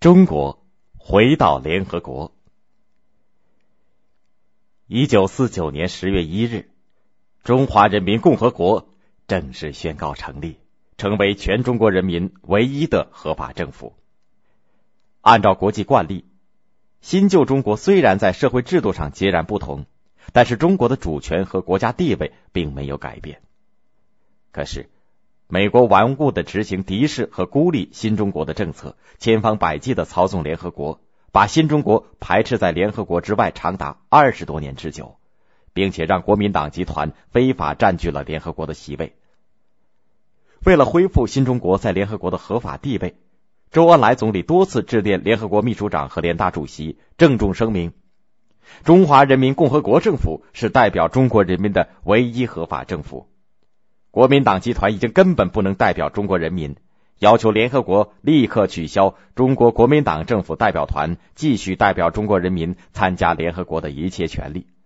中国回到联合国。1949年10月1日，中华人民共和国正式宣告成立，成为全中国人民唯一的合法政府。按照国际惯例，新旧中国虽然在社会制度上截然不同，但是中国的主权和国家地位并没有改变。可是美国顽固地执行敌视和孤立新中国的政策，千方百计地操纵联合国，把新中国排斥在联合国之外长达20多年之久，并且让国民党集团非法占据了联合国的席位。为了恢复新中国在联合国的合法地位，周恩来总理多次致电联合国秘书长和联大主席，郑重声明，中华人民共和国政府是代表中国人民的唯一合法政府。国民党集团已经根本不能代表中国人民，要求联合国立刻取消中国国民党政府代表团继续代表中国人民参加联合国的一切权利。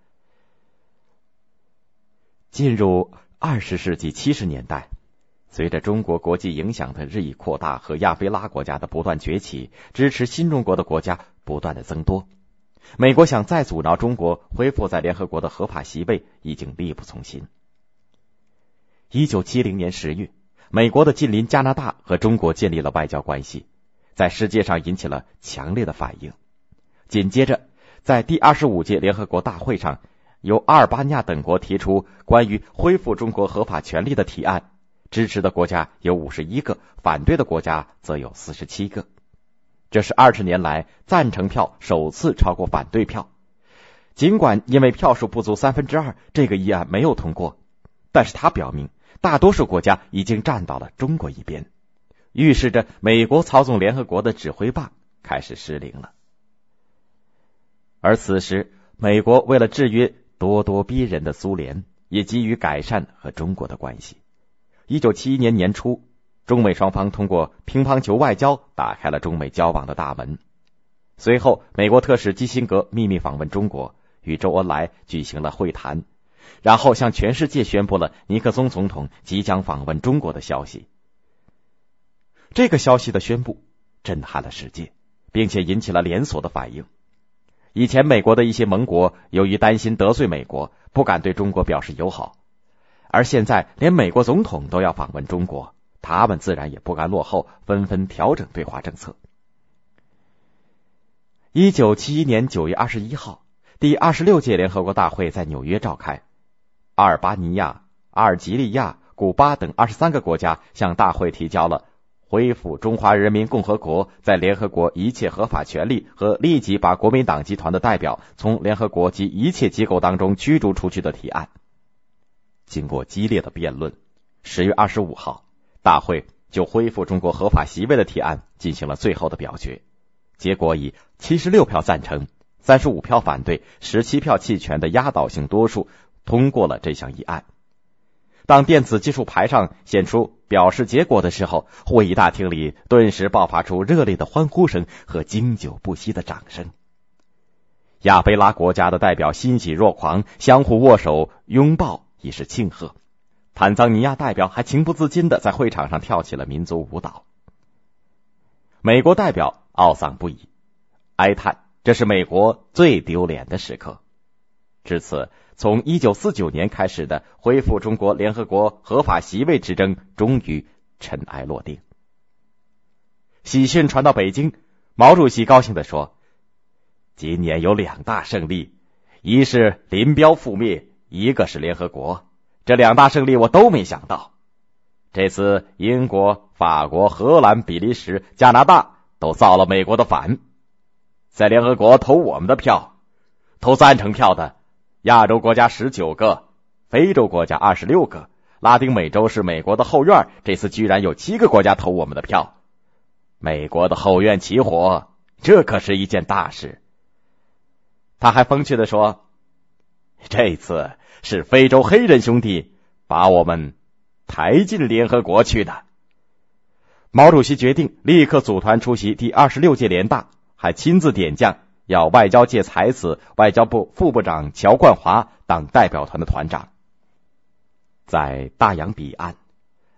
进入20世纪70年代，随着中国国际影响的日益扩大和亚非拉国家的不断崛起，支持新中国的国家不断的增多，美国想再阻挠中国恢复在联合国的合法席位已经力不从心。1970年10月，美国的近邻加拿大和中国建立了外交关系，在世界上引起了强烈的反应。紧接着，在第25届联合国大会上，由阿尔巴尼亚等国提出关于恢复中国合法权利的提案，支持的国家有51个，反对的国家则有47个。这是20年来赞成票首次超过反对票。尽管因为票数不足2/3，这个议案没有通过，但是它表明大多数国家已经站到了中国一边，预示着美国操纵联合国的指挥棒开始失灵了。而此时，美国为了制约咄咄逼人的苏联，也急于改善和中国的关系。1971年年初，中美双方通过乒乓球外交打开了中美交往的大门。随后，美国特使基辛格秘密访问中国，与周恩来举行了会谈，然后向全世界宣布了尼克松总统即将访问中国的消息。这个消息的宣布震撼了世界，并且引起了连锁的反应。以前美国的一些盟国由于担心得罪美国，不敢对中国表示友好，而现在连美国总统都要访问中国，他们自然也不甘落后，纷纷调整对华政策。1971年9月21号，第26届联合国大会在纽约召开。阿尔巴尼亚、阿尔及利亚、古巴等23个国家向大会提交了恢复中华人民共和国在联合国一切合法权利和立即把国民党集团的代表从联合国及一切机构当中驱逐出去的提案。经过激烈的辩论，10月25号，大会就恢复中国合法席位的提案进行了最后的表决，结果以76票赞成、35票反对、17票弃权的压倒性多数通过了这项议案。当电子计数牌上显出表示结果的时候，会议大厅里顿时爆发出热烈的欢呼声和经久不息的掌声。亚非拉国家的代表欣喜若狂，相互握手拥抱以示庆贺。坦桑尼亚代表还情不自禁地在会场上跳起了民族舞蹈。美国代表懊丧不已，哀叹这是美国最丢脸的时刻。至此，从1949年开始的恢复中国联合国合法席位之争终于尘埃落定。喜讯传到北京，毛主席高兴地说，今年有2大胜利，一是林彪覆灭，一个是联合国，这2大胜利我都没想到。这次英国、法国、荷兰、比利时、加拿大都造了美国的反，在联合国投我们的票，投赞成票的亚洲国家19个，非洲国家26个，拉丁美洲是美国的后院，这次居然有7个国家投我们的票。美国的后院起火，这可是一件大事。他还风趣地说，这次是非洲黑人兄弟把我们抬进联合国去的。毛主席决定立刻组团出席第26届联大，还亲自点将要外交界才子外交部副部长乔冠华当代表团的团长。在大洋彼岸，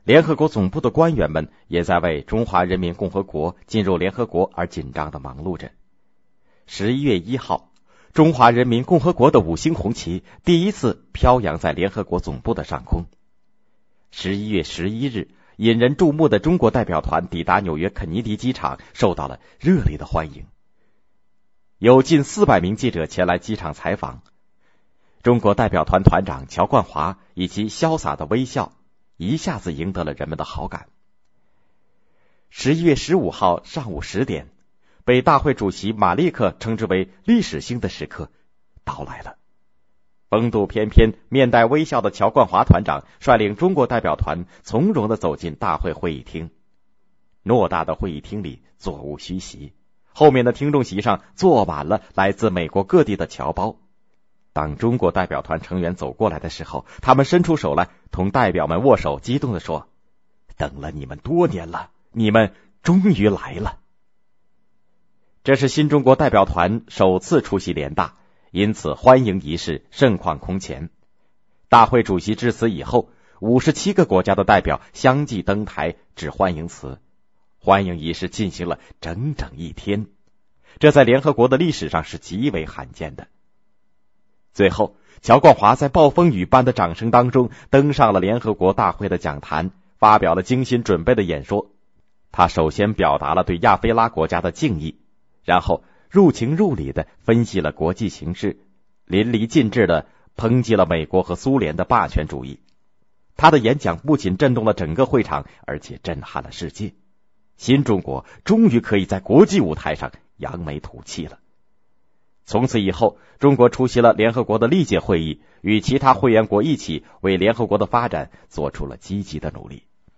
联合国总部的官员们也在为中华人民共和国进入联合国而紧张地忙碌着。11月1号，中华人民共和国的5星红旗第一次飘扬在联合国总部的上空。11月11日，引人注目的中国代表团抵达纽约肯尼迪机场，受到了热烈的欢迎。有近400名记者前来机场采访。中国代表团团长乔冠华以其潇洒的微笑一下子赢得了人们的好感。11月15号上午10点，被大会主席马利克称之为历史性的时刻到来了。风度翩翩、面带微笑的乔冠华团长率领中国代表团从容地走进大会会议厅。偌大的会议厅里座无虚席，后面的听众席上坐满了来自美国各地的侨胞。当中国代表团成员走过来的时候，他们伸出手来同代表们握手，激动地说：等了你们多年了，你们终于来了。这是新中国代表团首次出席联大，因此欢迎仪式盛况空前。大会主席致辞以后，57个国家的代表相继登台致欢迎词，欢迎仪式进行了整整1天，这在联合国的历史上是极为罕见的。最后，乔冠华在暴风雨般的掌声当中登上了联合国大会的讲坛，发表了精心准备的演说。他首先表达了对亚非拉国家的敬意，然后入情入理地分析了国际形势，淋漓尽致地抨击了美国和苏联的霸权主义。他的演讲不仅震动了整个会场，而且震撼了世界。新中国终于可以在国际舞台上扬眉吐气了。从此以后，中国出席了联合国的历届会议，与其他会员国一起为联合国的发展做出了积极的努力。